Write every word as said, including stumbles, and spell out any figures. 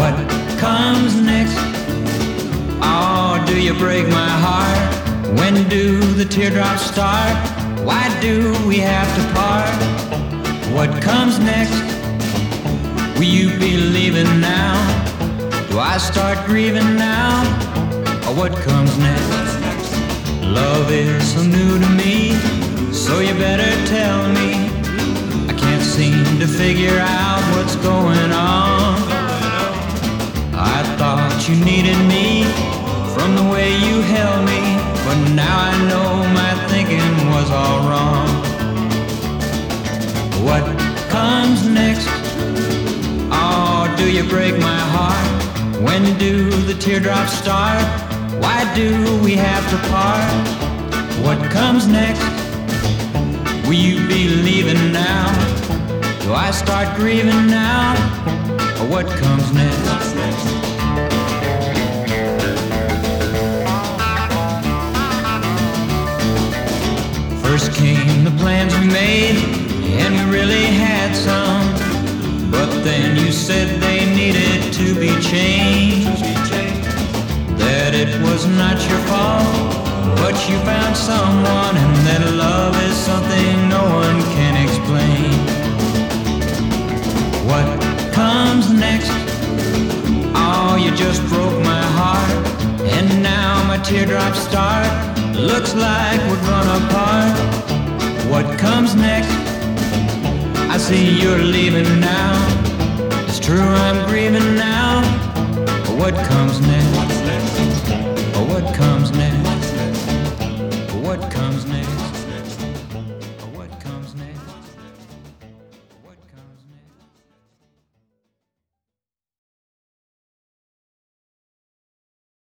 What comes next? Oh, do you break my heart? When do the teardrops start? Why do we have to part? What comes next? Will you be leaving now? Do I start grieving now? Or what comes next? Love is so new to me, so you better tell me. I can't seem to figure out what's going on. I thought you needed me from the way you held me, but now I know my thinking was all wrong. What comes next? Oh, do you break my heart? When do the teardrops start? Why do we have to part? What comes next? Will you be leaving now? Do I start grieving now? Or what comes next? First came the plans we made, and we really had some. But then you said they needed to be changed, that it was not your fault, but you found someone, and that love is something no one can explain. What comes next? Oh, you just broke my heart, and now my teardrops start. Looks like we're gonna part. What comes next? I see you're leaving now. It's true, I'm grieving now. What comes next? What comes